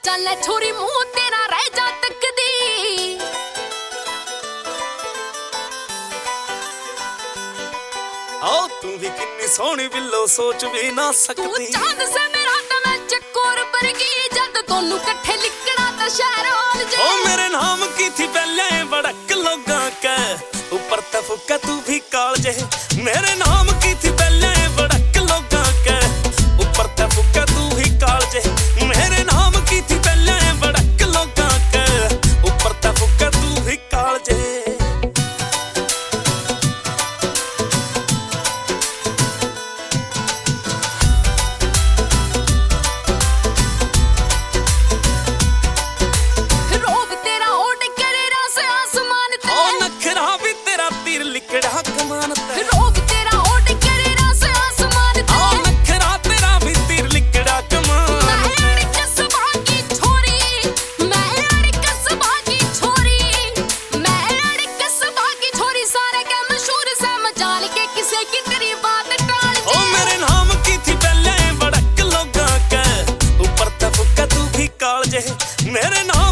चल छोरी मुंह तेरा रह जा तकदी आओ तू भी किन्नी सोहनी बिल्लो सोच भी ना सकती तू चांद से मेरा ते मैं चकोर वर्गी जद दोनों इकट्ठे लिखना ते शहर होल जे ओ मेरे नाम की थी पहले बड़क लोगां के ऊपर ते फुका तू भी काल जे मेरे नाम की थी पहले बड़क लोगां के ऊपर ते फुका तू भी काल जे मेरे नाम की थी पहले बड़क लोगां के ऊपर ते फुका तू भी काल जे लिकड़ा कमान ते रोब तेरा ओट करे रास आसमान ते आओ नखरा तेरा भी तीर लिकड़ा कमान मैं अड़ कसबा की छोरी मैं अड़ कसबा की छोरी मैं अड़ कसबा की छोरी सारे के मशहूर से मचाल के किसे की तेरी बात टाल जे ओ मेरे नाम की थी पहले बड़क लोगां के ऊपर ते फुका तू भी काल जे मेरे नाम